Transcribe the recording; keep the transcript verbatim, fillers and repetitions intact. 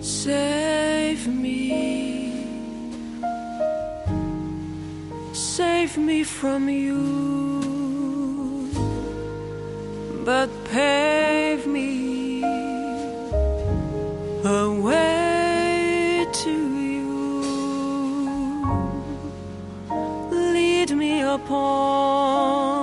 Save me, save me from you, but pave me a way to you. Lead me upon